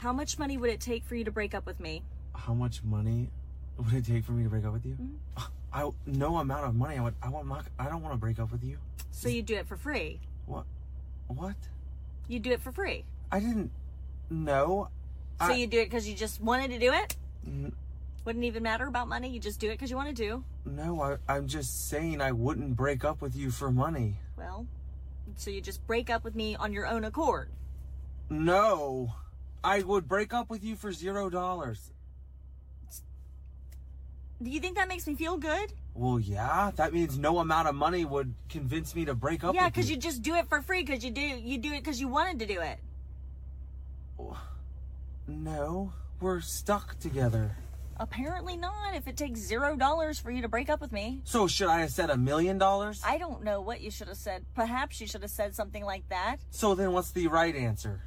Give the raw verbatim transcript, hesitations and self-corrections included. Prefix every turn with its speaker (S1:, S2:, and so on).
S1: How much money would it take for you to break up with me?
S2: How much money would it take for me to break up with you?
S1: Mm-hmm.
S2: I no amount of money. I would. I want. My, I don't want to break up with you.
S1: So you do it for free?
S2: What? What?
S1: You do it for free?
S2: I didn't. No.
S1: So
S2: I,
S1: you do it because you just wanted to do it?
S2: N-
S1: Wouldn't even matter about money? You just do it because you wanted to?
S2: No, I, I'm just saying I wouldn't break up with you for money.
S1: Well, so you just break up with me on your own accord?
S2: No. I would break up with you for zero dollars.
S1: Do you think that makes me feel good?
S2: Well, yeah. That means no amount of money would convince me to break up
S1: Yeah,
S2: with you.
S1: because you just do it for free because you do you do it because you wanted to do it.
S2: No, we're stuck together.
S1: Apparently not, if it takes zero dollars for you to break up with me.
S2: So should I have said a million dollars?
S1: I don't know what you should have said. Perhaps you should have said something like that.
S2: So then what's the right answer?